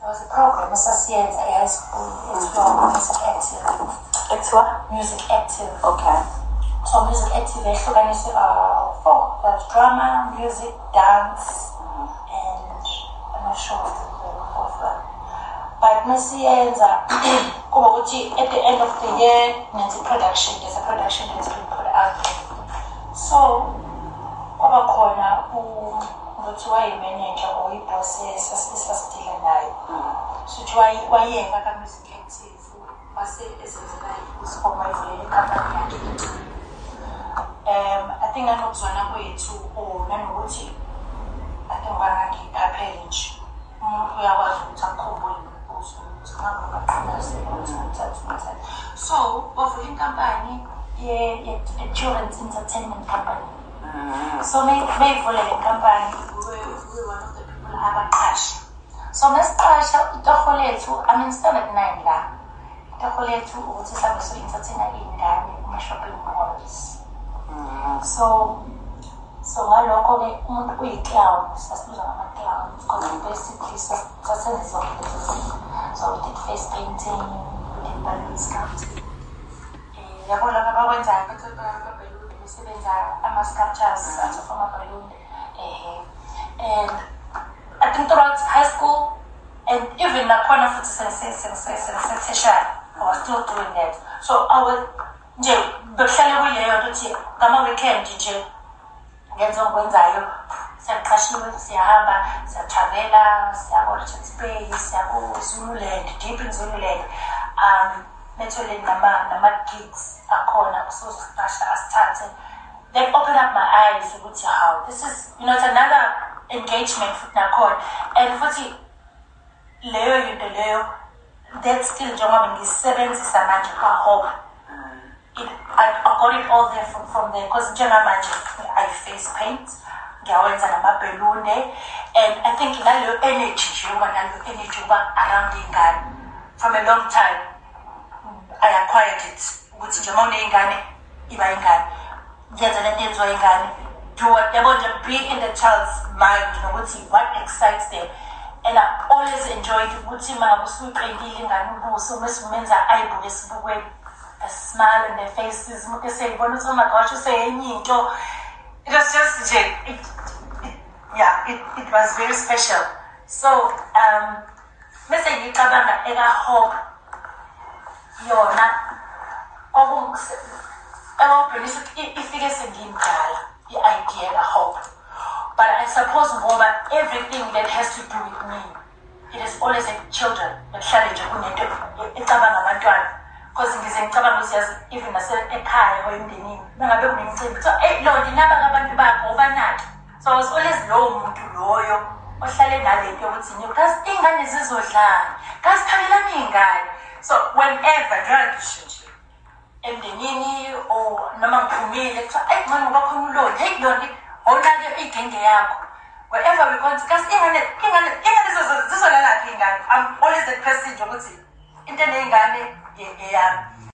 was a program esasiyenza high school ekuthiwa Music Active. Ekuthiwa Music Active. Okay. So Music Active ehlukaniswe 4. There's drama, music, dance, and I'm not sure of the fourth one. But masiyenza kuba ukuthi at the end of the year there's a production that's been put out there. So kwaba khona ngothiwa yi-manager or i-boss esasitila nayo. So wayenga ka-Music Active wase esenzela isikhoma ivulela inkampani yakhe. I think anokuzwana kwethu or nanokuthi I think bangakiqaphele nje umuntu uyakwazi ukuthi akukhumbule ukuthi so bavula inkampani ye-Children's Entertainment Company. So mayivule le nkampani we one of the people abaqasha. So mesiqasha itoho lethu standard 9 la itoho lethu ukuthi sabe so-entertaina iy'ngane kuma-shopping malls. So ngalokho-ke umuntu uyi-clown, sasibiza ngama-clown because basically sasenzizwa so we did face painting, we did balloon sculpting. Yabo laba bakwenzayo babelunde besebenza ama-sculptures of amabhaluni. And I think throughout high school and even nakhona futhi sesetheshana I was still doing that. So I was nje bekuhlale kuyileyo nto ukuthi ngama-weekend nje ngenza ngikwenzayo siyaqashiwe siyahamba siyatravela siyako-Richards Bay siyako-Zululand, deep in Zululand. Naturally nama-gigs akhona kusosiqasha asithathe. They opened up my eyes ukuthi how this is, it's another engagement futhi nakhona. And futhi leyo yinto leyo that still njengoba ngisebenzisa manje kwa-hope. I got it all there from there because njengamanje I face paint, ngiyawenza namabhelune, and I think naleyo energy nje uba naleyo energy uba around iy'ngane from a long time. I acquired it ukuthi nje uma uney'ngane iba ingane ngenza lento yenziwa ingane, do what yabo nje, be in the child's mind nokuthi what excites them. And I always enjoyed ukuthi uma ngabe usuyipendile ingane ubuso mesimenza ayibuke esibukweni, a smile on their faces, umuntu eseyibona ukuthi oh my gosh useyenye into. It was just it was very special. So mese ngicabanga eka-hope yona okubonisa ukuthi ifike sengimdala i-idea ka-hope, but I suppose ngoba everything that has to do with me, it is always like children ekuhlale nje kunento ecabanga abantwana because ngize ngicabanga ukuthi yazi even ekhaya or emndenini nangabe kunemicimbi kuthiwa hey Londi naba abantu bakho ubanaki. So I was always lowo muntu loyo ohlale nalento yokuthi kasi ingane zizodlala kasi phakelani iy'ngane. So whenever ngisho nje emndenini or noma ngiphumile kuthiwa hey manje ngoba khona uLondi, hey Londi onake igenge yakho, wherever we go kasi ingane zizolalaphi iy'ngane. I'm always the person nje ukuthi into eney'ngane eyami.